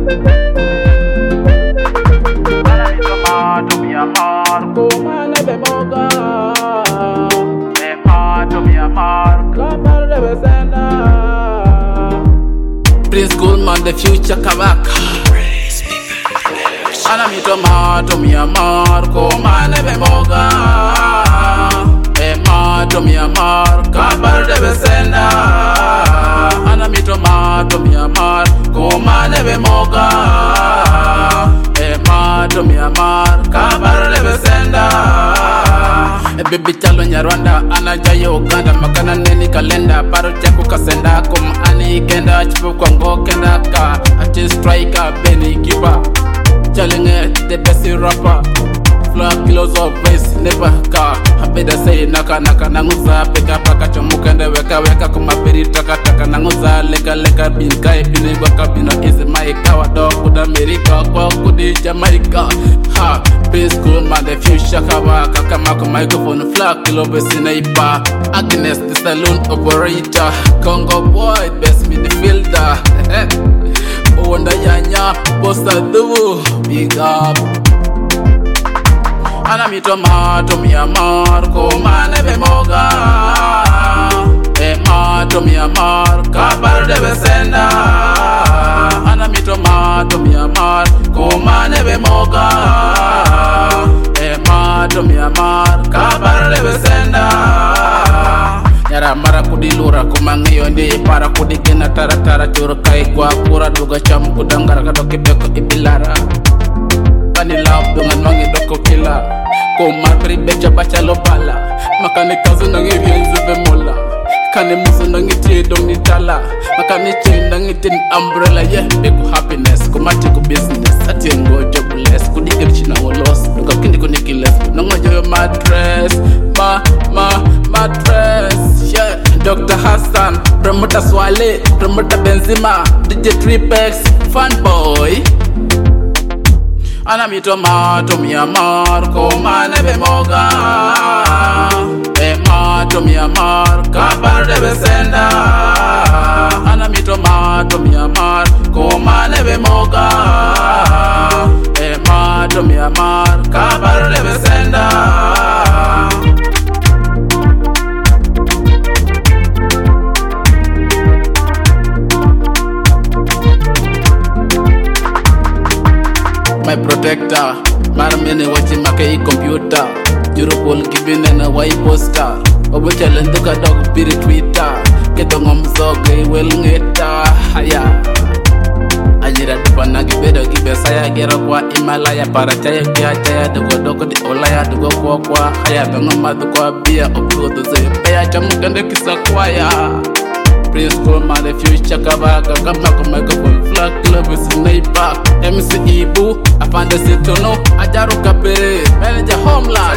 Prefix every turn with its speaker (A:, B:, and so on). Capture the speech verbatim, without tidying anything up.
A: Prince Goldman, the future Kabaka. Ana mi tomato mi amar, como neve moga. E mato mi amar, kabar de besenda. Ana mi tomato mi amar, como neve moga. E mato mi amar, kabar de besenda. E baby chalo nyarwanda, ana jayo Uganda, makana neni kalenda, paro chaku kasenda, kum ani kenda, chipu kwa ngo kenda ka, ati striker, Benny Kiba. Challenge the best rapper, flow kilos of bass, never car. I better say naka naka nanguza, peka paka chomukende weka weka kumapiri taka taka nanguza, leka leka binkai bini waka bina is my kawa dog kuda America kwa kudi Jamaica. Ha, Prince Goldman, the future Kabaka, kamako microphone, flow kilo besi neighbor. Agnes the saloon operator, Congo boy, best midfielder. Wanda yanya, bossa dubu, big up. Ana mi tomato mi amar, como neve moga. E mato mi amar, kabar de besenda. Ana mi tomato mi amar, como neve moga. E mato mi amar, kabar de besenda. Nyara mara kudilura kumangiyo ndi para kudigena tara tara juru kai kwa pura duga cham kudangara kadoki beko ibilara Kani love dunga nwangi doko kila Kumar pri becha bacha lopala Makani kazu nangi vienzu vemola Kani musu nangi tie dongi tala Makani chain nangi tin umbrella yeah Beku happiness kumati ku business Ati ngo jobless kudigel china wolos Duka kindi kunikiles Nongo joyo madress Ma ma madress yeah Doctor Hassan, promoter Swale, promoter Benzema, D J Tripex, fanboy. Ana mi tomato mi amar, como neve moga. E mato mi amar, kabar de besenda. Ana mi tomato mi amar, como neve moga. E mato mi amar, kabar de besenda. My protector, maramene wachi make I computer. Jurupol kibine na wai poster. Obo challenge ka dog piri Twitter. Keto ngomsoge wel ngeta haya. Ajira dupana gibedo gibesaya gero kwa Himalaya para chaya kia chaya dugo doko di olaya dugo kwa kwa haya bengo madu kwa bia obigo doze peya chamukande kisa kwaya. Prince Goldman, the future Kabaka, kamako microphone, flag club is sniper. M C Ibu, I found the Setono, Ajaru Kapere, manager Homeland.